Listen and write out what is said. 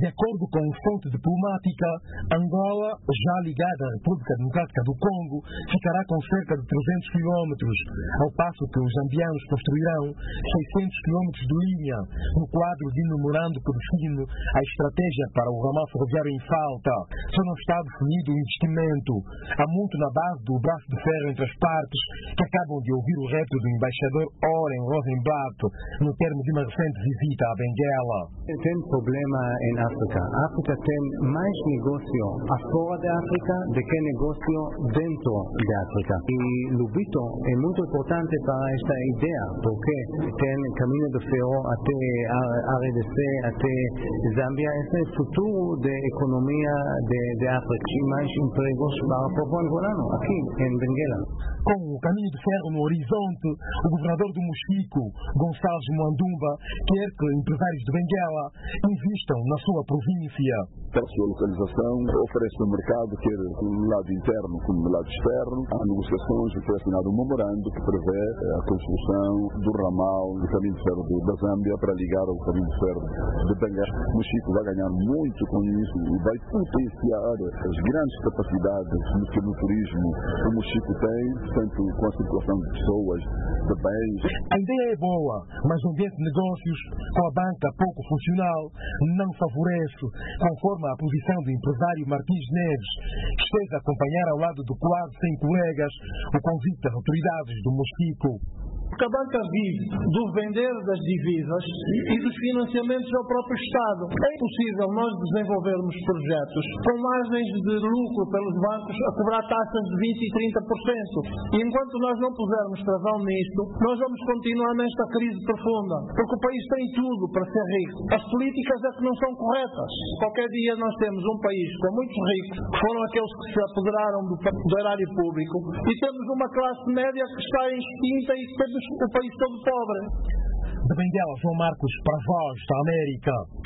De acordo com fonte diplomática, Angola, já ligada à República Democrática do Congo, ficará com cerca de 300 quilómetros, ao passo que os zambianos construirão 600 quilómetros de linha, no quadro de memorando que define a estratégia para o ramal ferroviário em falta. Só não está definido o investimento. Há muito na base do braço de ferro entre as partes, que acabam de ouvir o repto do embaixador Oren Rosenblatt no termo de uma recente visita à Benguela. Tem problema em África. A África tem mais negócio fora da África do que negócio dentro da África. E Lubito é muito importante para esta ideia, porque tem caminho de ferro até RDC, até Zâmbia. Esse é o futuro da economia da África e mais empregos para o povo angolano, aqui em Benguela. Com o caminho de ferro no horizonte, o governador do Mochico, Gonçalves Mwandumba, quer que empresários de Benguela investam na sua província. Para a sua localização, oferece no mercado, quer no lado interno como no lado externo. Há negociações e foi assinado um memorando que prevê a construção do ramal do caminho de ferro da Zâmbia para ligar ao caminho de ferro de Benguela. O Mochico vai ganhar muito com isso e vai potenciar as grandes capacidades que no turismo o Mochico tem, tanto com a circulação de pessoas, de bens. A ideia é boa, mas o ambiente de negócios com a banca pouco funcional não favorece, conforme a posição do empresário Martins Neves, que esteve a acompanhar ao lado de quase 100 colegas o convite das autoridades do Mochico. Porque a banca vive do vender das divisas e dos financiamentos ao próprio Estado. É impossível nós desenvolvermos projetos com margens de lucro pelos bancos a cobrar taxas de 20% e 30%. E enquanto nós não pusermos travão nisto, nós vamos continuar nesta crise profunda. Porque o país tem tudo para ser rico. As políticas é que não são corretas. Qualquer dia nós temos um país com muitos ricos, que foram aqueles que se apoderaram do erário público, e temos uma classe média que está extinta e temos o país todo pobre. De Benguela, João Marcos, para a Voz da América.